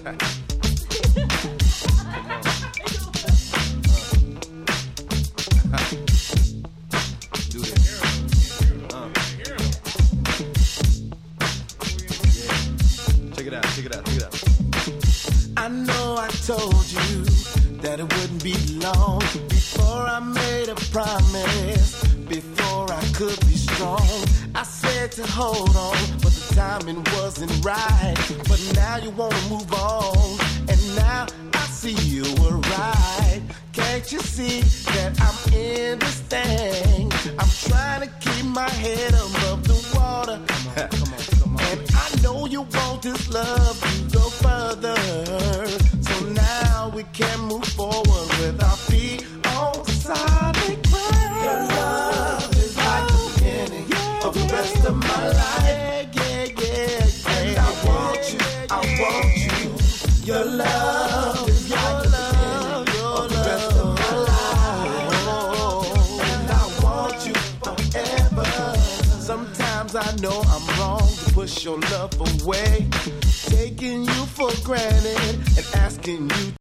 Do this. Check it out, check it out, check it out. I know I told you that it wouldn't be long before I made a promise, before I could be strong. I said to hold on, but the timing wasn't right. But now you wanna move on, and now I see you were right. Can't you see that I'm in this thing? I'm trying to keep my head above the water. And I know you want this love to go further. So now we can move forward with our feet on solid ground. Your love is like the beginning of the rest of my life. And I want you. Your love is like the beginning of the rest of my life. And I want you forever. Sometimes I know I'm wrong to push your love away, taking you for granted and asking you